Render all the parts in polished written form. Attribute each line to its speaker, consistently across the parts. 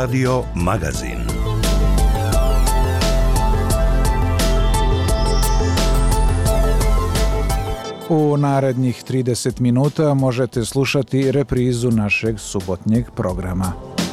Speaker 1: Radio Magazin.
Speaker 2: U narednih 30 minuta možete slušati reprizu našeg subotnjeg programa.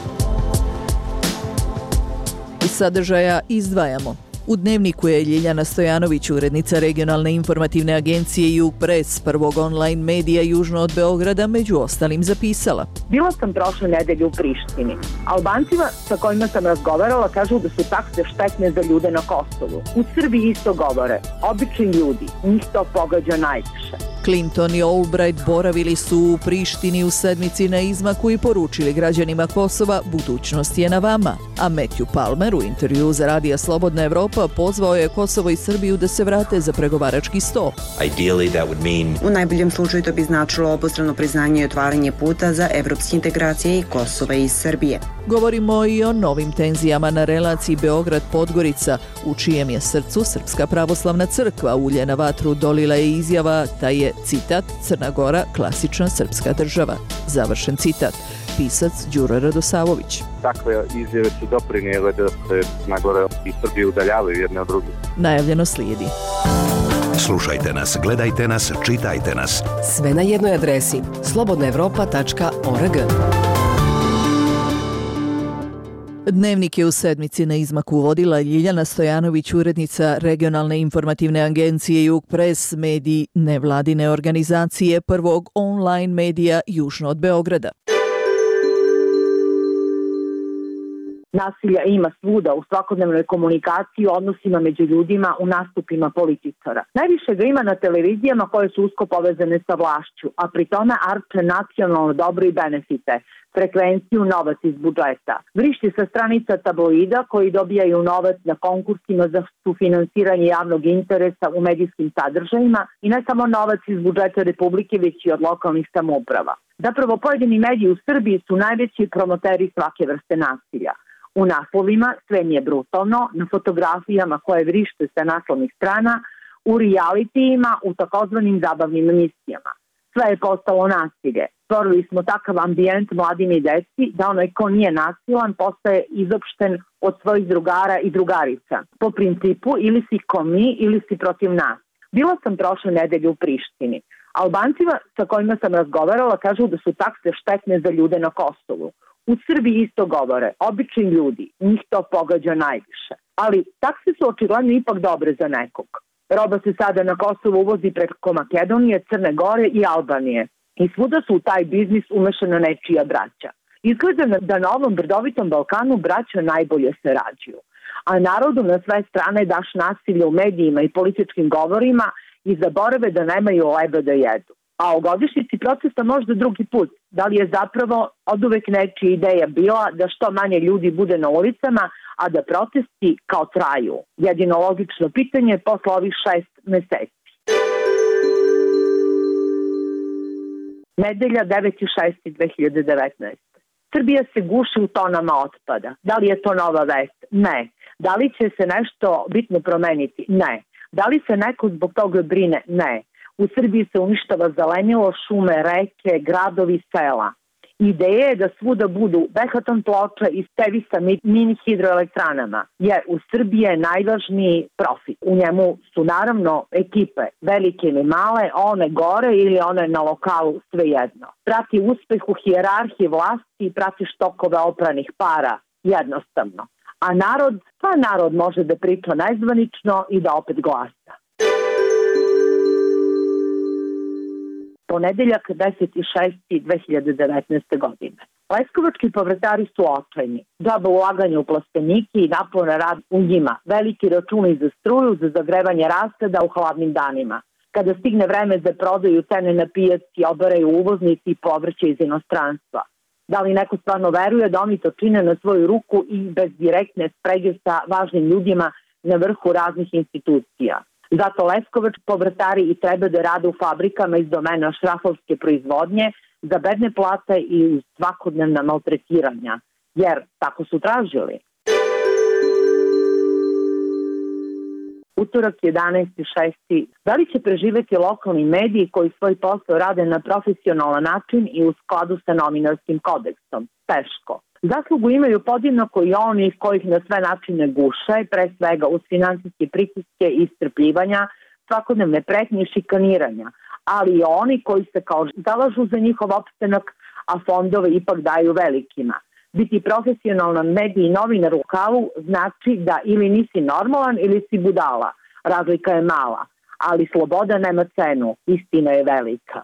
Speaker 3: Iz sadržaja izdvajamo. U Dnevniku je Ljiljana Stojanović, urednica regionalne informativne agencije Jug Pres, prvog online medija južno od Beograda, među ostalim zapisala.
Speaker 4: Bila sam prošle nedelje u Prištini. Albancima sa kojima sam razgovarala kažu da su takse štetne za ljude na Kosovu. U Srbiji isto govore. Obični ljudi, njih to pogađa najviše.
Speaker 3: Clinton i Albright boravili su u Prištini u sedmici na izmaku i poručili građanima Kosova: budućnost je na vama. A Matthew Palmer u intervju za Radija Slobodna Evropa pozvao je Kosovo i Srbiju da se vrate za pregovarački sto.
Speaker 5: U najboljem slučaju to bi značilo obostrano priznanje i otvaranje puta za evropske integracije i Kosova i Srbije.
Speaker 3: Govorimo i o novim tenzijama na relaciji Beograd-Podgorica, u čijem je srcu Srpska pravoslavna crkva. Ulje na vatru dolila je izjava da je, citat, Crna Gora klasična srpska država. Završen citat. Pisac Đuro Radosavović.
Speaker 6: Takve izjave su doprinijele da se Crna Gora i Srbija udaljavaju jedne od drugih.
Speaker 3: Najavljeno slijedi.
Speaker 1: Slušajte nas, gledajte nas, čitajte nas.
Speaker 7: Sve na jednoj adresi slobodnaevropa.org.
Speaker 3: Dnevnik je u sedmici na izmaku vodila Ljiljana Stojanović, urednica regionalne informativne agencije Jug Pres, medij nevladine organizacije, prvog online medija južno od Beograda.
Speaker 4: Nasilja ima svuda u svakodnevnoj komunikaciji, u odnosima među ljudima, u nastupima političara. Najviše ga ima na televizijama koje su usko povezane sa vlašću, a pri tome arče nacionalno dobro i benefite, frekvenciju, novac iz budžeta. Vrišti sa stranica tabloida koji dobijaju novac na konkursima za sufinansiranje javnog interesa u medijskim sadržajima i ne samo novac iz budžeta Republike, već i od lokalnih samouprava. Zapravo pojedini mediji u Srbiji su najveći promoteri svake vrste nasilja. U naslovima sve nije brutalno, na fotografijama koje vrište sa naslovnih strana, u realitijima, u takozvanim zabavnim emisijama. Sve je postalo nasilje. Stvorili smo takav ambijent mladim i deci da onaj ko nije nasilan postaje izopšten od svojih drugara i drugarica. Po principu ili si ko mi ili si protiv nas. Bila sam prošle nedelje u Prištini. Albancima sa kojima sam razgovarala kažu da su takse štetne za ljude na Kosovu. U Srbiji isto govore. Obični ljudi, njih to pogađa najviše. Ali takse su očigledno ipak dobre za nekog. Roba se sada na Kosovu uvozi preko Makedonije, Crne Gore i Albanije. I svuda su u taj biznis umešana nečija braća. Izgleda da na ovom brdovitom Balkanu braća najbolje sarađuju. A narodu na sve strane daš nasilje u medijima i političkim govorima i zaborave da nemaju leba da jedu. A o godišnjici protesta možda drugi put. Da li je zapravo oduvek nečija ideja bila da što manje ljudi bude na ulicama, a da protesti kao traju? Jedino logično pitanje posle ovih 6 meseci. Nedelja 9.6.2019. Srbija se guši u tonama otpada. Da li je to nova vest? Ne. Da li će se nešto bitno promeniti? Ne. Da li se neko zbog toga brine? Ne. U Srbiji se uništava zelenilo, šume, reke, gradovi, sela. Ideja je da svuda budu behaton ploča i stevi sa mini hidroelektranama, jer u Srbiji je najvažniji profit. U njemu su naravno ekipe, velike ili male, one gore ili one na lokalu, svejedno. Prati uspeh u hijerarhiji vlasti i prati štokove opranih para, jednostavno. A narod može da priča nezvanično i da opet glasa. Ponedeljak 10.6.2019. godine. Leskovački povrtari su očajni. Džaba ulaganje u plastenike i naporan rad u njima. Veliki računi za struju, za zagrevanje rastada u hladnim danima. Kada stigne vreme za prodaju, cene na pijaci obaraju uvoznici i povrće iz inostranstva. Da li neko stvarno veruje da oni to čine na svoju ruku i bez direktne sprege sa važnim ljudima na vrhu raznih institucija? Zato leskovački povrtari i treba da rade u fabrikama iz domena šrafovske proizvodnje za bedne plate i uz svakodnevna maltretiranja, jer tako su tražili. Utorak 11.6. Da li će preživeti lokalni mediji koji svoj posao rade na profesionalan način i u skladu sa novinarskim kodeksom? Teško. Zaslugu imaju podjednako i oni kojih na sve načine guše, pre svega uz finansijske pritiske i iscrpljivanja, svakodnevne pretnje i šikaniranja, ali i oni koji se kao zalažu za njihov opstanak, a fondove ipak daju velikima. Biti profesionalan medij i novinar u kavu znači da ili nisi normalan ili si budala. Razlika je mala, ali sloboda nema cenu, istina je velika.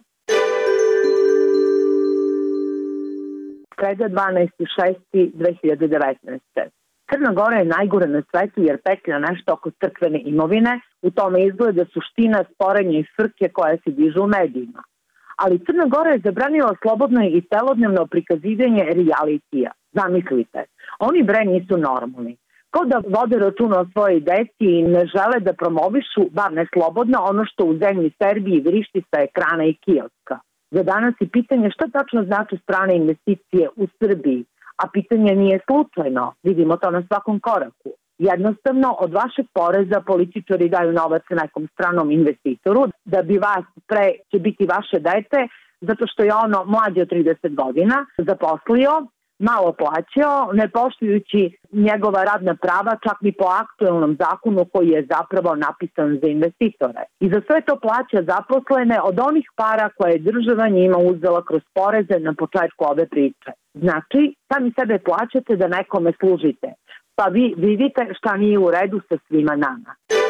Speaker 4: Sreda 12.6.2019. Crna Gora je najgore na svetu jer petlja nešto oko crkvene imovine, u tome izgleda suština sporenja i frke koja se dižu u medijima. Ali Crna Gora je zabranila slobodno i celodnevno prikazivanje realitija. Zamislite, oni bre nisu normalni. Kao da vode računa o svojoj deci i ne žele da promovišu, bar ne slobodno, ono što u zemlji Srbiji vrišti sa ekrana i kioska. Za danas je pitanje šta tačno znači strane investicije u Srbiji, a pitanje nije slučajno, vidimo to na svakom koraku. Jednostavno, od vašeg poreza političari daju novac nekom stranom investitoru, da bi vas pre će biti vaše dete, zato što je ono mlađe od 30 godina zaposlio, malo plaćao, ne poštujući njegova radna prava, čak ni po aktuelnom zakonu koji je zapravo napisan za investitore. I za sve to plaća zaposlene od onih para koje je država njima uzela kroz poreze na početku ove priče. Znači, sami sebe plaćate da nekome služite, pa vi vidite šta nije u redu sa svima nama.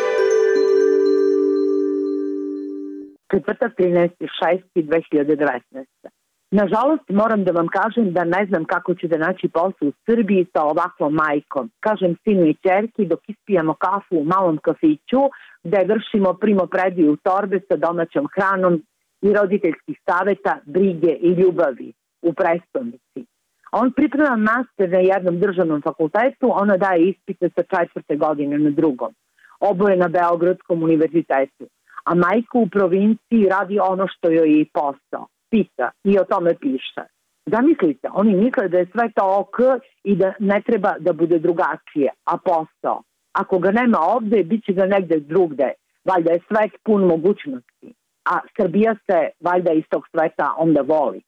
Speaker 4: Četvrtak 13.6.2019. Nažalost, moram da vam kažem da ne znam kako ću da naći posao u Srbiji sa ovakvom majkom. Kažem sinu i ćerki dok ispijamo kafu u malom kafiću gde vršimo primopredaju torbe sa domaćom hranom i roditeljskih saveta, brige i ljubavi u prestonici. On priprema master na jednom državnom fakultetu, ona daje ispite sa 4. godine na drugom. Oboje na Beogradskom univerzitetu. A majka u provinciji radi ono što joj je i posao. Pita i o tome piše. Zamislite, oni misle da je sve to ok i da ne treba da bude drugačije, a posao. Ako ga nema ovde, bit će ga negde drugde. Valjda je svet pun mogućnosti. A Srbija se valjda iz tog sveta onda voli.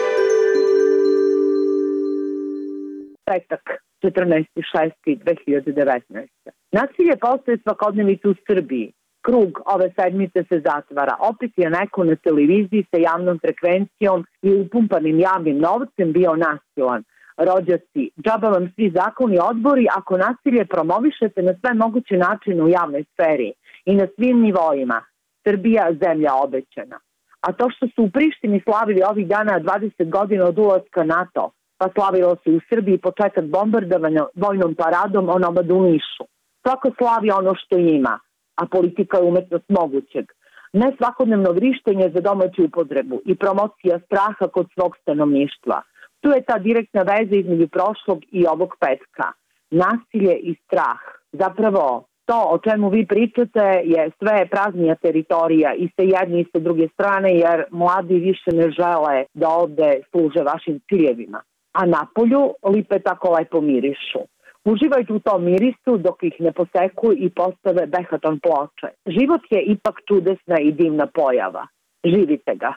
Speaker 4: Petak, 14.6.2019. Nasilje postaje svakodnevica u Srbiji. Krug ove sedmice se zatvara. Opet je neko na televiziji sa javnom frekvencijom i upumpanim javnim novcem bio nasilan. Rođaci, džaba vam svi zakoni odbori ako nasilje promovišete na sve moguće načine u javnoj sferi i na svim nivoima. Srbija, zemlja obećana. A to što su u Prištini slavili ovih dana 20 godina od ulaska NATO, pa slavilo se u Srbiji početak bombardovanja vojnom paradom onomad u Nišu. Svako slavi ono što ima, a politika je umetnost mogućeg. Ne svakodnevno vrištenje za domaću upotrebu i promocija straha kod svog stanovništva. Tu je ta direktna veza između prošlog i ovog petka. Nasilje i strah. Zapravo, to o čemu vi pričate je sve praznija teritorija i sa jedne i sa druge strane, jer mladi više ne žele da ovde služe vašim ciljevima. A napolju lipe tako lepo mirišu. Uživajte u tom mirisu dok ih ne poseku i postave behaton ploče. Život je ipak čudesna i divna pojava. Živite ga.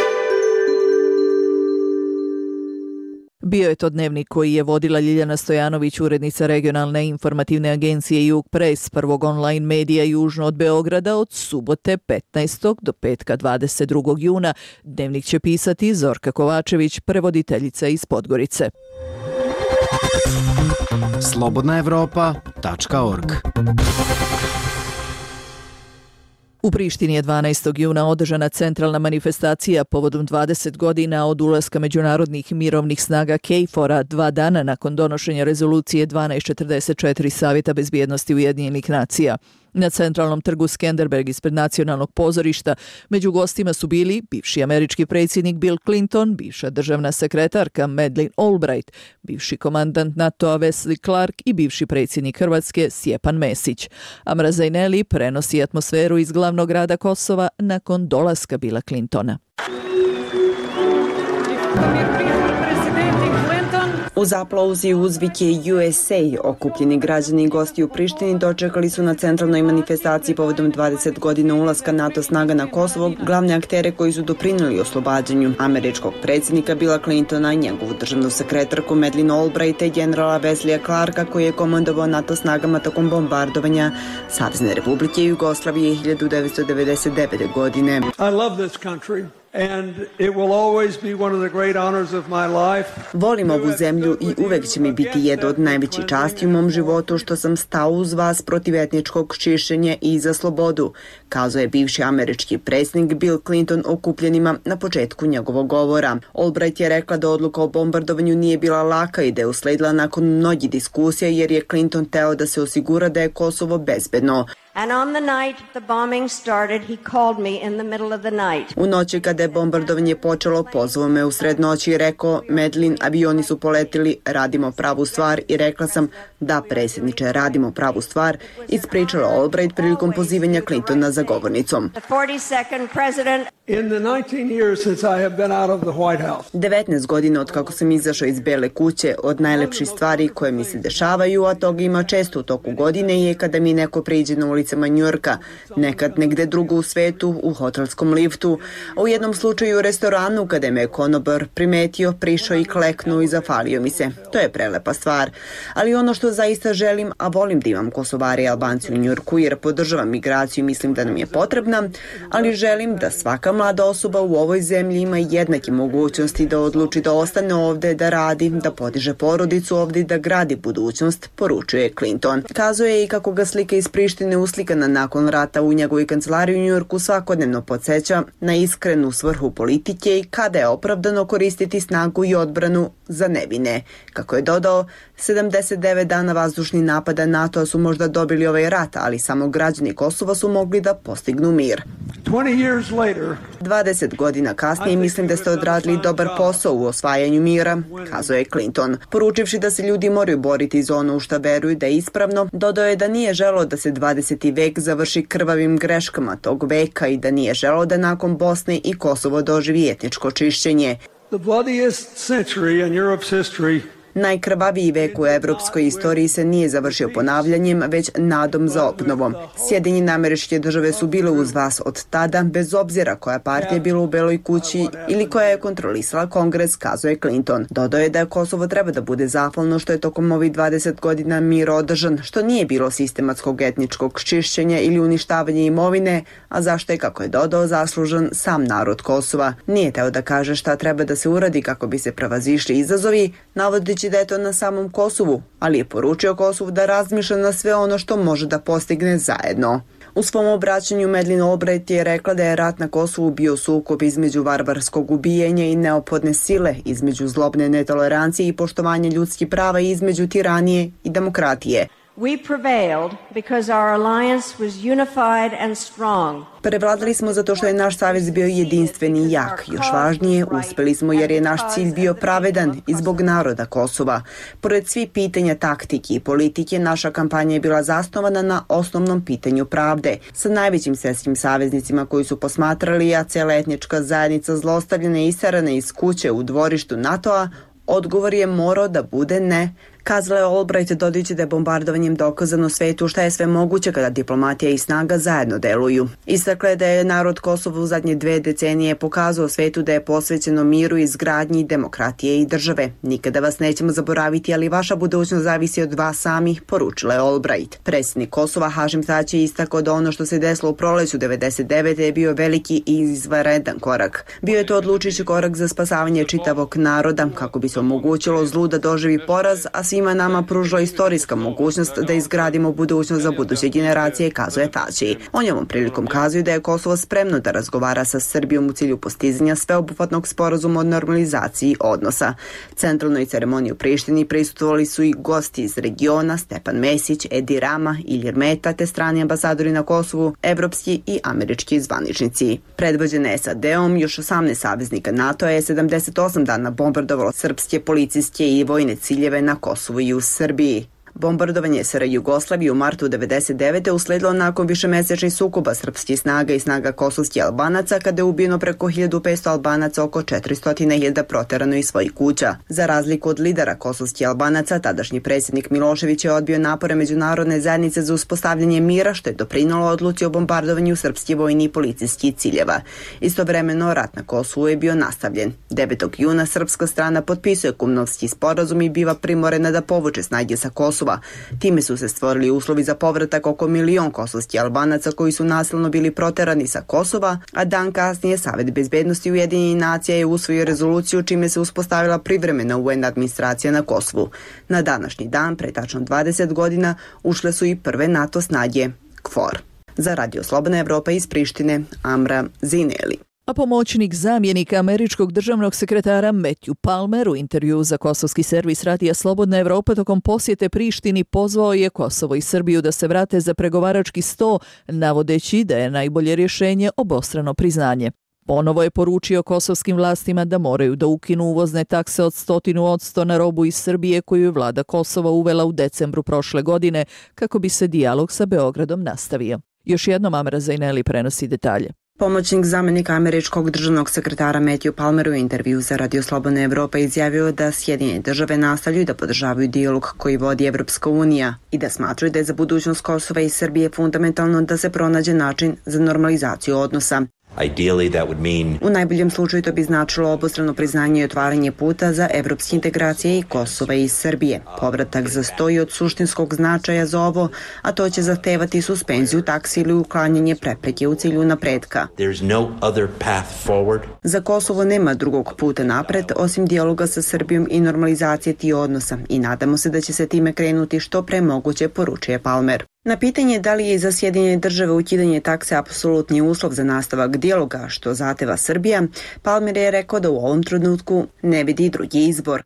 Speaker 3: Bio je to dnevnik koji je vodila Ljiljana Stojanović, urednica regionalne informativne agencije Jug Pres, prvog online medija južno od Beograda, od subote 15. do petka 22. juna. Dnevnik će pisati Zorka Kovačević, prevoditeljica iz Podgorice.
Speaker 8: slobodnaevropa.org.
Speaker 3: U Prištini je 12. juna održana centralna manifestacija povodom 20 godina od ulaska međunarodnih mirovnih snaga KFOR-a 2 dana nakon donošenja rezolucije 1244 Savjeta bezbjednosti Ujedinjenih nacija. Na centralnom trgu Skenderberg ispred nacionalnog pozorišta među gostima su bili bivši američki predsjednik Bill Clinton, bivša državna sekretarka Madeleine Albright, bivši komandant NATO-a Wesley Clark i bivši predsjednik Hrvatske Stjepan Mesić. Amra Zaineli prenosi atmosferu iz glavnog grada Kosova nakon dolaska Billa Clintona.
Speaker 5: Uz aplauzi uzvike USA, okupljeni građani i gosti u Prištini dočekali su na centralnoj manifestaciji povodom 20 godina ulaska NATO snaga na Kosovo glavne aktere koji su doprinijeli oslobađanju američkog predsjednika Billa Clintona, njegovu državnu sekretarku Madeleine Albright i generala Wesleya Clarka koji je komandovao NATO snagama tokom bombardovanja Savezne Republike Jugoslavije 1999. godine.
Speaker 8: I love this country. And it will always be one of the great honors of my life.
Speaker 5: Volim ovu zemlju i uvek će mi biti jedna od najvećih časti u mom životu što sam stao uz vas protiv etničkog čišćenja i za slobodu, kazao je bivši američki predsjednik Bill Clinton okupljenima na početku njegovog govora. Albright je rekla da odluka o bombardovanju nije bila laka i da je usledila nakon mnogih diskusija jer je Clinton teo da se osigura da je Kosovo bezbedno.
Speaker 9: And on the night the bombing started, he called me in the middle of the night.
Speaker 5: U noći kada je bombardovanje počelo, pozvao me u sred noći i rekao: Madeleine, avioni su poletili, radimo pravu stvar, i rekla sam: da, predsjedniče, radimo pravu stvar, ispričala Albright prilikom pozivanja Clintona za govornicom.
Speaker 9: The 42nd president.
Speaker 8: In the 19 years since I have been out of the White House.
Speaker 5: 19 godina od kako sam izašao iz Bele kuće, od najlepših stvari koje mi se dešavaju, a toga ima često u toku godine, je kada mi neko priđe na ulicama Njujorka, nekad negde drugo u svetu, u hotelskom liftu, a u jednom slučaju u restoranu kada me je konobar primetio, prišao i kleknuo i zafalio mi se. To je prelepa stvar. Ali ono što zaista želim, a volim da imam Kosovare i Albanci u Njujorku jer podržavam migraciju i mislim da nam je potrebna, ali želim da svaka mlada osoba u ovoj zemlji ima jednake mogućnosti da odluči da ostane ovde, da radi, da podiže porodicu ovde i da gradi budućnost, poručuje Clinton. Kazao je i kako ga slika iz Prištine uslikana nakon rata u njegovoj kancelariji u Njujorku svakodnevno podsjeća na iskrenu svrhu politike i kada je opravdano koristiti snagu i odbranu za nevine. Kako je dodao, 79 dana vazdušnih napada NATO-a su možda dobili ovaj rat, ali samo građani Kosova su mogli da postignu mir. 20 godina kasnije mislim da ste odradili dobar posao u osvajanju mira, kazao je Clinton. Poručivši da se ljudi moraju boriti za ono u šta veruju da je ispravno, dodao je da nije želeo da se 20. vek završi krvavim greškama tog veka i da nije želeo da nakon Bosne i Kosovo doživi etničko čišćenje.
Speaker 8: The bloodiest century in Europe's history.
Speaker 5: Najkrvaviji vek u evropskoj istoriji se nije završio ponavljanjem, već nadom za obnovom. Sjedinjene Američke Države su bile uz vas od tada, bez obzira koja partija je bila u Beloj kući ili koja je kontrolisala Kongres, kazao je Clinton. Dodao je da Kosovo treba da bude zahvalno što je tokom ovih 20 godina mir održan, što nije bilo sistematskog etničkog čišćenja ili uništavanja imovine, a zašto je, kako je dodao, zaslužan sam narod Kosova. Nije teo da kaže šta treba da se uradi kako bi se prevazišli izazovi, navodeći da je to na samom Kosovu, ali je poručio Kosovu da razmišlja na sve ono što može da postigne zajedno. U svom obraćanju Madeleine Albright je rekla da je rat na Kosovu bio sukob između varvarskog ubijanja i neophodne sile, između zlobne netolerancije i poštovanja ljudskih prava i između tiranije i demokratije.
Speaker 9: We prevailed because our alliance was unified and strong.
Speaker 5: Prevladali smo zato što je naš savez bio jedinstven i jak. Još važnije, uspeli smo jer je naš cilj bio pravedan i zbog naroda Kosova. Pored svih pitanja taktike i politike, naša kampanja je bila zasnovana na osnovnom pitanju pravde. Sa najvećim svjetskim saveznicima koji su posmatrali, a cijela etnička zajednica zlostavljena i isarana iz kuće u dvorištu NATO-a, odgovor je morao da bude ne. Kazala je Albright, dodajući da je bombardovanjem dokazano svetu šta je sve moguće kada diplomatija i snaga zajedno deluju. Istakla je da je narod Kosova u zadnje 2 decenije pokazao svetu da je posvećeno miru, izgradnji demokratije i države. Nikada vas nećemo zaboraviti, ali vaša budućnost zavisi od vas samih, poručila je Albright. Predsjednik Kosova Hašim Tači je istakao da ono što se desilo u proleću 99. je bio veliki i izvanredan korak. Bio je to odlučujući korak za spasavanje čitavog naroda, kako bi se omogućilo zlu da doživi poraz, a svima nama pružila istorijska mogućnost da izgradimo budućnost za buduće generacije, kazuje Tači. On je ovom prilikom kazuje da je Kosovo spremno da razgovara sa Srbijom u cilju postizanja sveobuhvatnog sporazuma o normalizaciji odnosa. Centralnoj ceremoniji u Prištini prisustvovali su i gosti iz regiona, Stepan Mesić, Edi Rama, Ilir Meta, te strani ambasadori na Kosovu, evropski i američki zvaničnici. Predvođene SAD-om, još 18 saveznika NATO je 78 dana bombardovalo srpske policijske i vojne ciljeve na Kosovu i u Srbiji. Bombardovanje SR Jugoslavije u martu 1999. usledilo nakon višemesečnih sukoba srpskih snaga i snaga kosovskih Albanaca, kada je ubijeno preko 1500 Albanaca, oko 400.000 proterano iz svojih kuća. Za razliku od lidera kosovskih Albanaca, tadašnji predsjednik Milošević je odbio napore međunarodne zajednice za uspostavljanje mira, što je doprinalo odluci o bombardovanju srpskih vojni i policijskih ciljeva. Istovremeno, rat na Kosovu je bio nastavljen. 9. juna srpska strana potpisuje Kumnovski sporazum i biva primorena da povuče snage sa Kosova. Time su se stvorili uslovi za povratak oko 1 milion kosovskih Albanaca koji su nasilno bili proterani sa Kosova, a dan kasnije Savet bezbednosti Ujedinjenih nacija je usvojio rezoluciju čime se uspostavila privremena vojna administracija na Kosovu. Na današnji dan, pre tačno 20 godina, ušle su i prve NATO snage KFOR. Za Radio Slobodna Evropa iz Prištine, Amra Zineli.
Speaker 3: A pomoćnik zamjenika američkog državnog sekretara Matthew Palmer u intervju za kosovski servis Radija Slobodna Evropa tokom posjete Prištini pozvao je Kosovo i Srbiju da se vrate za pregovarački sto, navodeći da je najbolje rješenje obostrano priznanje. Ponovo je poručio kosovskim vlastima da moraju da ukinu uvozne takse od 100% na robu iz Srbije koju je vlada Kosova uvela u decembru prošle godine kako bi se dijalog sa Beogradom nastavio. Još jednom Amra Zineli prenosi detalje.
Speaker 5: Pomoćnik zamjenika američkog državnog sekretara Matthew Palmer u intervju za Radio Slobodna Evropa izjavio da Sjedinjene države nastavljaju da podržavaju dijalog koji vodi Evropska unija i da smatraju da je za budućnost Kosova i Srbije fundamentalno da se pronađe način za normalizaciju odnosa. U najboljem slučaju to bi značilo obostrano priznanje i otvaranje puta za evropske integracije i Kosova i Srbije. Povratak za sto je od suštinskog značaja za ovo, a to će zahtevati suspenziju taksi ili uklanjanje prepreke u cilju napretka. Za Kosovo nema drugog puta napred osim dijaloga sa Srbijom i normalizacije tih odnosa i nadamo se da će se time krenuti što pre moguće, poručuje Palmer. Na pitanje da li je za Sjedinjene države ukidanje takse apsolutni uslov za nastavak dijaloga, što zahteva Srbija, Palmer je rekao da u ovom trenutku ne vidi drugi izbor.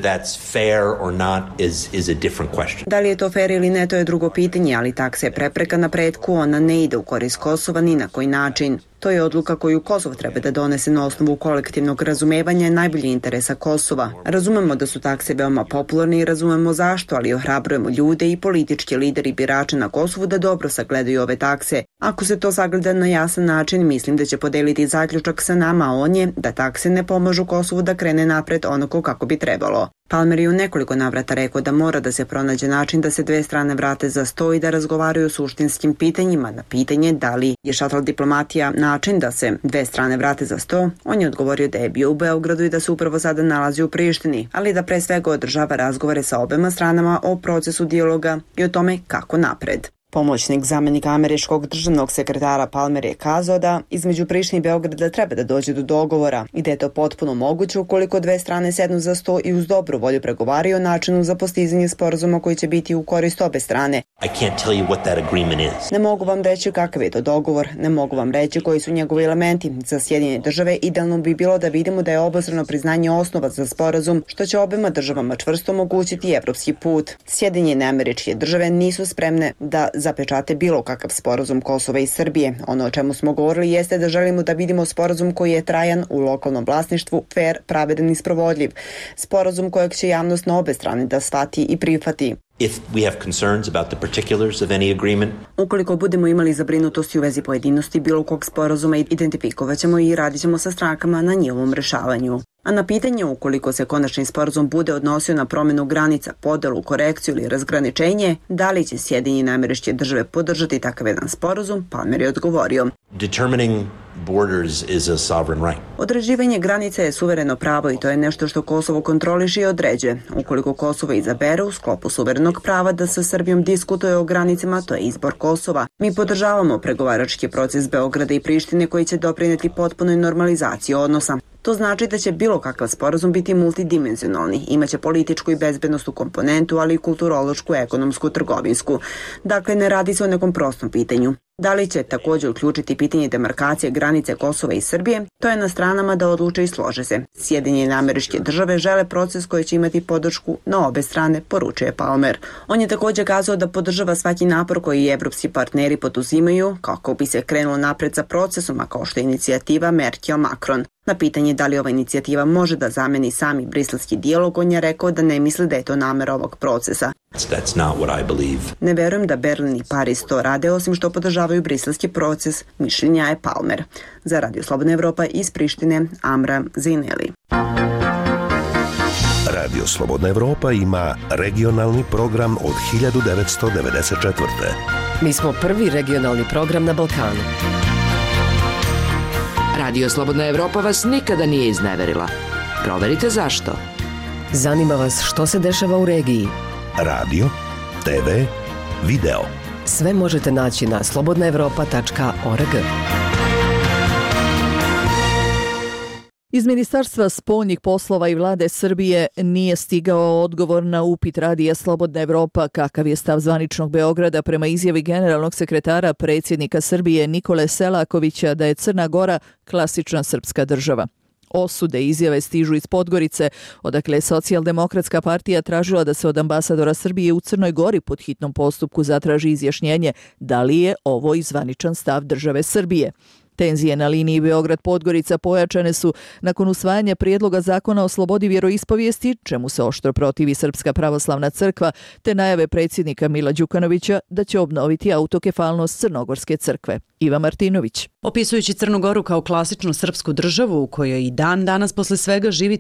Speaker 5: Da li je to fair ili ne, to je drugo pitanje, ali taksa je prepreka napretku, ona ne ide u korist Kosova ni na koji način. To je odluka koju Kosovo treba da donese na osnovu kolektivnog razumevanja najboljih interesa Kosova. Razumemo da su takse veoma popularne i razumemo zašto, ali ohrabrujemo ljude i političke lideri i birače na Kosovu da dobro sagledaju ove takse. Ako se to sagleda na jasan način, mislim da će podeliti zaključak sa nama, a on je da takse ne pomažu Kosovu da krene napred onako kako bi trebalo. Palmer je u nekoliko navrata rekao da mora da se pronađe način da se dve strane vrate za sto i da razgovaraju o suštinskim pitanjima. Na pitanje da li je šatl diplomatija način da se dve strane vrate za sto, on je odgovorio da je bio u Beogradu i da se upravo sada nalazi u Prištini, ali da pre svega održava razgovore sa obema stranama o procesu dijaloga i o tome kako napred. Pomoćnik zamjenika američkog državnog sekretara Palmer je kazao da između Prištine i Beograda treba da dođe do dogovora i da je to potpuno moguće ukoliko dve strane sednu za sto i uz dobru volju pregovaraju o načinu za postizanje sporazuma koji će biti u korist obe strane. Ne mogu vam reći kakav je to dogovor, ne mogu vam reći koji su njegovi elementi. Za Sjedinjene države idealno bi bilo da vidimo da je obostrano priznanje osnova za sporazum, što će obema državama čvrsto omogućiti evropski put. Sjedinjene američke države nisu spremne da zapečate bilo kakav sporazum Kosova i Srbije. Ono o čemu smo govorili jeste da želimo da vidimo sporazum koji je trajan u lokalnom vlasništvu, fair, pravedan i sprovodljiv. Sporazum kojeg će javnost na obe strane da shvati i prihvati. Ukoliko budemo imali zabrinutosti u vezi pojedinosti bilo kog sporazuma, identifikovat ćemo i radit ćemo sa strankama na njihovom rešavanju. A na pitanje ukoliko se konačni sporazum bude odnosio na promjenu granica, podelu, korekciju ili razgraničenje, da li će Sjedinjene američke države podržati takav jedan sporazum, Palmer je odgovorio. Određivanje granica je suvereno pravo i to je nešto što Kosovo kontroliše i određuje. Ukoliko Kosovo izabere u sklopu suverenog prava da sa Srbijom diskutuje o granicama, to je izbor Kosova. Mi podržavamo pregovarački proces Beograda i Prištine koji će doprineti potpunoj normalizaciji odnosa. To znači da će bilo kakav sporazum biti multidimenzionalni, imaće političku i bezbednosnu komponentu, ali i kulturološku, ekonomsku, trgovinsku. Dakle, ne radi se o nekom prostom pitanju. Da li će također uključiti pitanje demarkacije granice Kosova i Srbije, to je na stranama da odluče i slože se. Sjedinjene američke države žele proces koji će imati podršku na obe strane, poručuje Palmer. On je također kazao da podržava svaki napor koji evropski partneri poduzimaju kako bi se krenulo napred sa procesom, a kao što je inicijativa Merkel-Macron. Na pitanje da li ova inicijativa može da zameni sami briselski dijalog, on je rekao da ne misli da je to namera ovog procesa. Ne verujem da Berlin i Pariz to rade, osim što podržavaju briselski proces, mišljenja je Palmer. Za Radio Slobodna Evropa iz Prištine, Amra Zineli.
Speaker 1: Radio Slobodna Evropa ima regionalni program od 1994.
Speaker 7: Mi smo prvi regionalni program na Balkanu.
Speaker 10: Radio Slobodna Evropa vas nikada nije izneverila. Proverite zašto.
Speaker 7: Zanima vas što se dešava u regiji.
Speaker 1: Radio, TV, video.
Speaker 7: Sve možete naći na slobodnaevropa.org.
Speaker 3: Iz Ministarstva spoljnih poslova i vlade Srbije nije stigao odgovor na upit Radija Slobodna Evropa kakav je stav zvaničnog Beograda prema izjavi generalnog sekretara predsjednika Srbije Nikole Selakovića da je Crna Gora klasična srpska država. Osude izjave stižu iz Podgorice, odakle je Socijaldemokratska partija tražila da se od ambasadora Srbije u Crnoj Gori pod hitnom postupku zatraži izjašnjenje da li je ovo i zvaničan stav države Srbije. Tenzije na liniji Beograd-Podgorica pojačane su nakon usvajanja prijedloga zakona o slobodi vjeroispovijesti, čemu se oštro protivi Srpska pravoslavna crkva, te najave predsjednika Mila Đukanovića da će obnoviti autokefalnost Crnogorske crkve. Iva Martinović.
Speaker 11: Opisujući Crnu Goru kao klasičnu srpsku državu u kojoj i dan danas posle svega živi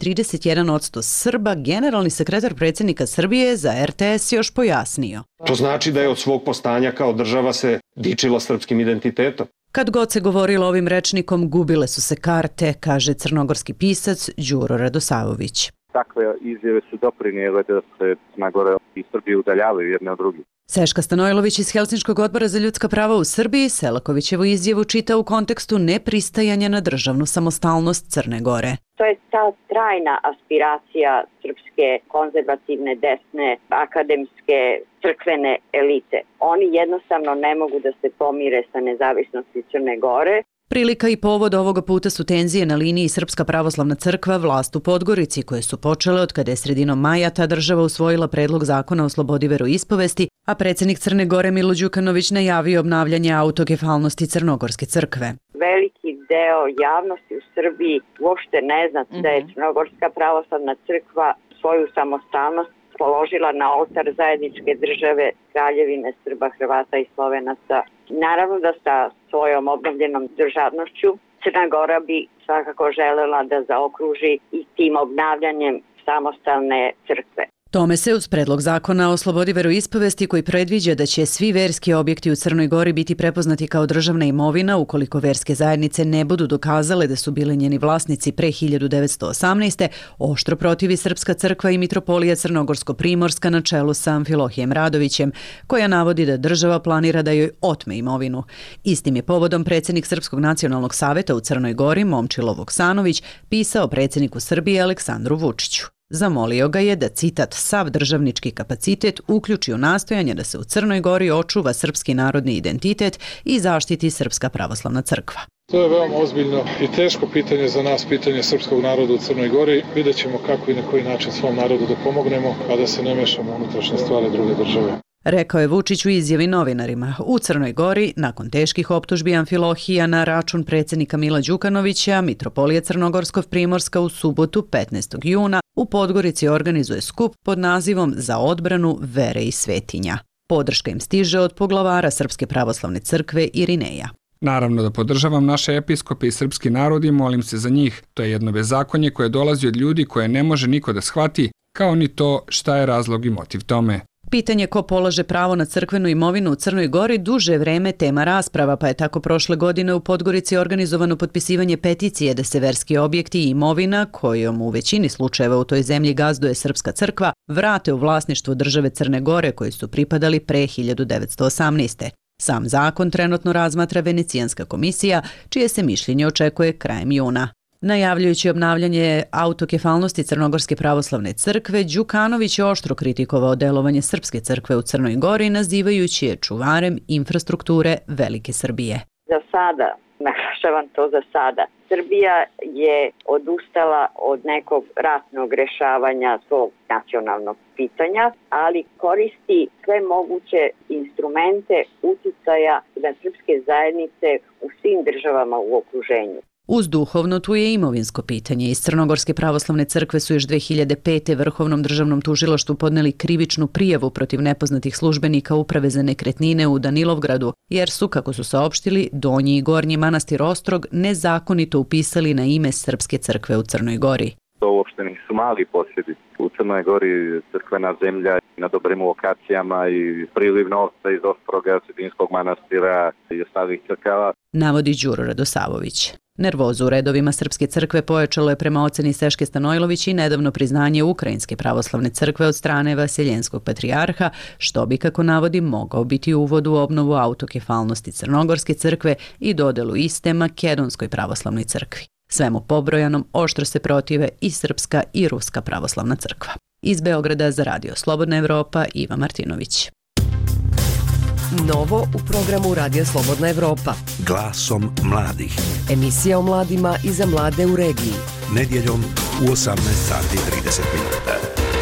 Speaker 11: 31% Srba, generalni sekretar predsjednika Srbije za RTS još pojasnio.
Speaker 12: To znači da je od svog postanja kao država se dičila srpskim identitetom.
Speaker 11: Kad god se govorilo ovim rečnikom, gubile su se karte, kaže crnogorski pisac Đuro Radosavović.
Speaker 6: Takve izjave su doprinijele da se Crna Gora i Srbija udaljavaju jedne od drugih.
Speaker 11: Seška Stanojlović iz Helsinškog odbora za ljudska prava u Srbiji Selakovićevu izjavu čita u kontekstu nepristajanja na državnu samostalnost Crne Gore.
Speaker 13: To je ta trajna aspiracija srpske konzervativne, desne, akademske, crkvene elite. Oni jednostavno ne mogu da se pomire sa nezavisnosti Crne Gore.
Speaker 11: Prilika i povod ovoga puta su tenzije na liniji Srpska pravoslavna crkva vlast u Podgorici, koje su počele od kada je sredinom maja ta država usvojila predlog zakona o slobodi veroispovesti, a predsjednik Crne Gore Milo Đukanović najavio obnavljanje autokefalnosti Crnogorske crkve.
Speaker 13: Veliki deo javnosti u Srbiji uopšte ne zna da je Crnogorska pravoslavna crkva svoju samostalnost položila na oltar zajedničke države Kraljevine Srba, Hrvata i Slovenaca. Naravno da sa svojom obnovljenom državnošću Crna Gora bi svakako želela da zaokruži i tim obnavljanjem samostalne crkve.
Speaker 11: Tome se uz predlog zakona o slobodi veroispovesti koji predviđa da će svi verski objekti u Crnoj Gori biti prepoznati kao državna imovina ukoliko verske zajednice ne budu dokazale da su bili njeni vlasnici pre 1918. oštro protivi Srpska crkva i mitropolija Crnogorsko-Primorska na čelu sa Amfilohijem Radovićem, koja navodi da država planira da joj otme imovinu. Istim je povodom predsjednik Srpskog nacionalnog saveta u Crnoj Gori Momčilo Vuksanović pisao predsjedniku Srbije Aleksandru Vučiću. Zamolio ga je da, citat, sav državnički kapacitet uključi u nastojanje da se u Crnoj Gori očuva srpski narodni identitet i zaštiti Srpska pravoslavna crkva.
Speaker 14: To je veoma ozbiljno i teško pitanje za nas, pitanje srpskog naroda u Crnoj Gori. Vidjet ćemo kako i na koji način svom narodu da pomognemo, a da se ne mešamo u unutrašnje stvari druge države.
Speaker 11: Rekao je Vučić u izjavi novinarima. U Crnoj Gori, nakon teških optužbi Amfilohija na račun predsjednika Mila Đukanovića, mitropolija Crnogorsko-Primorska u subotu 15. juna u Podgorici organizuje skup pod nazivom Za odbranu vere i svetinja. Podrška im stiže od poglavara Srpske pravoslavne crkve Irineja.
Speaker 15: Naravno da podržavam naše episkope i srpski narod i molim se za njih. To je jedno bezakonje koje dolazi od ljudi koje ne može niko da shvati, kao ni to šta je razlog i motiv tome.
Speaker 11: Pitanje ko polaže pravo na crkvenu imovinu u Crnoj Gori duže vreme tema rasprava, pa je tako prošle godine u Podgorici organizovano potpisivanje peticije da se verski objekti i imovina, kojom u većini slučajeva u toj zemlji gazduje Srpska crkva, vrate u vlasništvo države Crne Gore koji su pripadali pre 1918. Sam zakon trenutno razmatra Venecijanska komisija, čije se mišljenje očekuje krajem juna. Najavljujući obnavljanje autokefalnosti Crnogorske pravoslavne crkve, Đukanović je oštro kritikovao delovanje Srpske crkve u Crnoj Gori, nazivajući je čuvarem infrastrukture Velike Srbije.
Speaker 13: Za sada, naglašavam to za sada, Srbija je odustala od nekog ratnog rešavanja svog nacionalnog pitanja, ali koristi sve moguće instrumente uticaja na srpske zajednice u svim državama u okruženju.
Speaker 11: Uz duhovno tu je imovinsko pitanje. Iz Crnogorske pravoslavne crkve su još 2005. Vrhovnom državnom tužilaštvu podneli krivičnu prijavu protiv nepoznatih službenika Uprave za nekretnine u Danilovgradu, jer su, kako su saopštili, Donji i Gornji manastir Ostrog nezakonito upisali na ime Srpske crkve u Crnoj Gori.
Speaker 6: To uopšte nisu mali posjedi. U Crnoj Gori crkvena zemlja na dobrim lokacijama i priliv novca iz Ostroga, Cetinskog manastira i ostalih crkava.
Speaker 11: Navodi Đuro Radosavović. Nervozu u redovima Srpske crkve pojačalo je prema oceni Seške Stanojlović i nedavno priznanje Ukrajinske pravoslavne crkve od strane Vaseljenskog patrijarha, što bi, kako navodi, mogao biti uvod u obnovu autokefalnosti Crnogorske crkve i dodelu iste Makedonskoj pravoslavnoj crkvi. Svemu pobrojanom oštro se protive i Srpska i Ruska pravoslavna crkva. Iz Beograda za Radio Slobodna Evropa, Iva Martinović.
Speaker 7: Novo u programu Radija Slobodna Evropa.
Speaker 1: Glasom mladih.
Speaker 7: Emisija o mladima i za mlade u regiji.
Speaker 1: Nedjeljom u 18:30 minuta.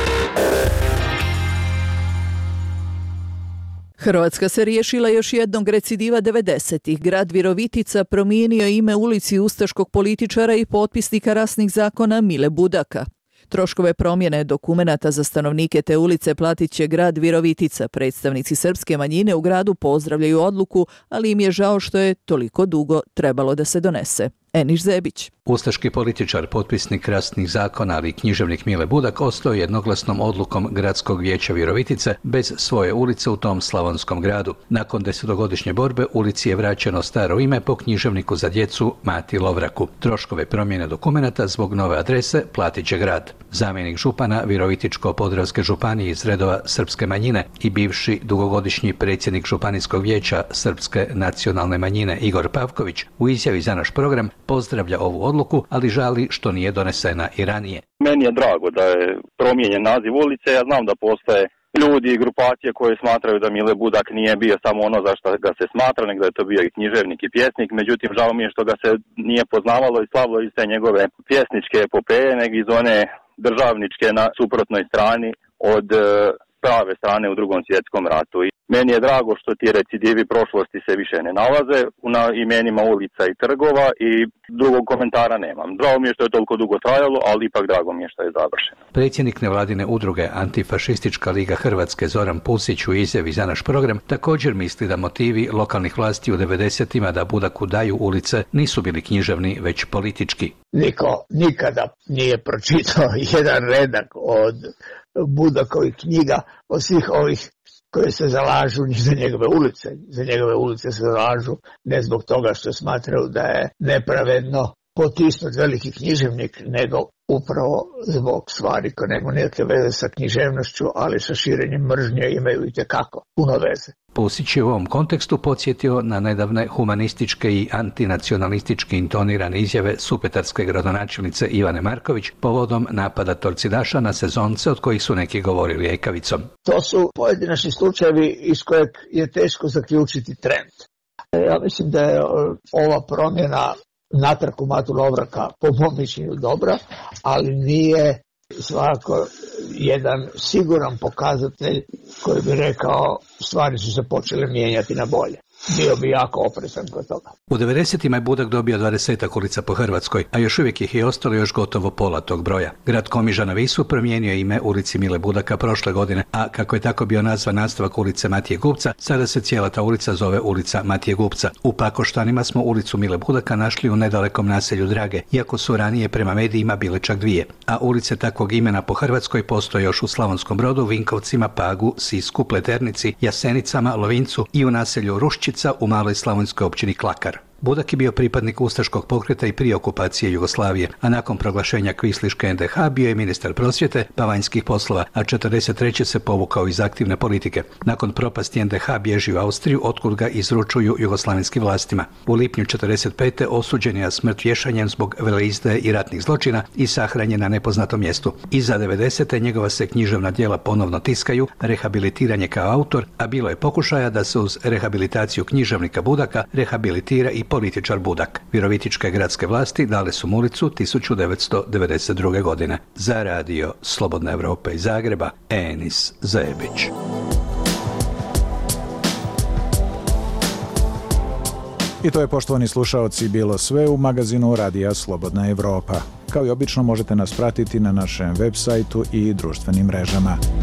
Speaker 3: Hrvatska se riješila još jednog recidiva 90-ih. Grad Virovitica promijenio ime ulici ustaškog političara i potpisnika rasnih zakona Mile Budaka. Troškove promjene dokumenata za stanovnike te ulice platit će grad Virovitica. Predstavnici srpske manjine u gradu pozdravljaju odluku, ali im je žao što je toliko dugo trebalo da se donese. Eniš Zebić.
Speaker 16: Ustaški političar, potpisnik rasnih zakona, ali i književnik Mile Budak ostao jednoglasnom odlukom Gradskog vijeća Virovitice bez svoje ulice u tom slavonskom gradu. Nakon 10-godišnje borbe ulici je vraćeno staro ime po književniku za djecu Mati Lovraku. Troškove promjene dokumenata zbog nove adrese platit će grad. Zamjenik župana Virovitičko-podravske županije iz redova srpske manjine i bivši dugogodišnji predsjednik županijskog vijeća srpske nacionalne manjine Igor Pavković u izjavi za naš program pozdravlja ovu odluku, ali žali što nije donesena i ranije.
Speaker 17: Meni je drago da je promijenjen naziv ulice. Ja znam da postoje ljudi i grupacije koje smatraju da Mile Budak nije bio samo ono za što ga se smatra, nego da je to bio i književnik i pjesnik. Međutim, žao mi je što ga se nije poznavalo i slavilo iz te njegove pjesničke epopeje, nego iz one državničke na suprotnoj strani od prave strane u Drugom svjetskom ratu. I meni je drago što ti recidivi prošlosti se više ne nalaze na imenima ulica i trgova i drugog komentara nemam. Drago mi je što je toliko dugo trajalo, ali ipak drago mi je što je završeno.
Speaker 16: Predsjednik nevladine udruge Antifašistička liga Hrvatske Zoran Pusić u izjavi za naš program također misli da motivi lokalnih vlasti u 90-ima da Budaku daju ulice nisu bili književni, već politički.
Speaker 18: Niko nikada nije pročitao jedan redak od Budakovih knjiga, od svih ovih koje se zalažu za njegove ulice. Za njegove ulice se zalažu ne zbog toga što smatraju da je nepravedno potisnut veliki književnik, nego upravo zbog stvari koje nemaju nikakve veze sa književnošću, ali sa širenjem mržnje imaju itekako puno veze.
Speaker 16: Pusić je u ovom kontekstu podsjetio na nedavne humanističke i antinacionalistički intonirane izjave supetarske gradonačelnice Ivane Marković povodom napada torcidaša na sezonce od kojih su neki govorili ejkavicom.
Speaker 18: To su pojedinačni slučajevi iz kojeg je teško zaključiti trend. Ja mislim da je ova promjena natrag u Matu Lovraka po mom mišljenju dobra, ali nije svakako jedan siguran pokazatelj koji bi rekao stvari su se počele mijenjati na bolje. Bio bi jako oprezan kod toga.
Speaker 16: U 90-ima je Budak dobio 20 ulica po Hrvatskoj, a još uvijek ih je ostalo još gotovo pola tog broja. Grad Komiža na Visu promijenio ime ulici Mile Budaka prošle godine, a kako je tako bio nazvan nastavak ulice Matije Gupca, sada se cijela ta ulica zove ulica Matije Gupca. U Pakoštanima smo ulicu Mile Budaka našli u nedalekom naselju Drage, iako su ranije prema medijima bile čak dvije. A ulice takvog imena po Hrvatskoj postoje još u Slavonskom Brodu, Vinkovcima, Pagu, Sisku, Pleternici, Jasenicama, Lovincu i u naselju Ruščica u maloj slavonskoj općini Klakar. Budak je bio pripadnik ustaškog pokreta i prije okupacije Jugoslavije, a nakon proglašenja kvisliške NDH bio je ministar prosvjete pa vanjskih poslova, a 1943. se povukao iz aktivne politike. Nakon propasti NDH bježi u Austriju, otkud ga izručuju jugoslavenskim vlastima. U lipnju 1945. osuđen je na smrt vješanjem zbog veleizdaje i ratnih zločina i sahranjen na nepoznatom mjestu. Iza 90. njegova se književna djela ponovno tiskaju, rehabilitiran je kao autor, a bilo je pokušaja da se uz rehabilitaciju književnika Budaka rehabilitira i političar Budak. Virovitičke gradske vlasti dale su mu ulicu 1992. godine. Za radio Slobodna Evropa iz Zagreba, Enis Zebić.
Speaker 2: I to je, poštovani slušaoci, bilo sve u magazinu Radija Slobodna Evropa. Kao i obično možete nas pratiti na našem web sajtu i društvenim mrežama.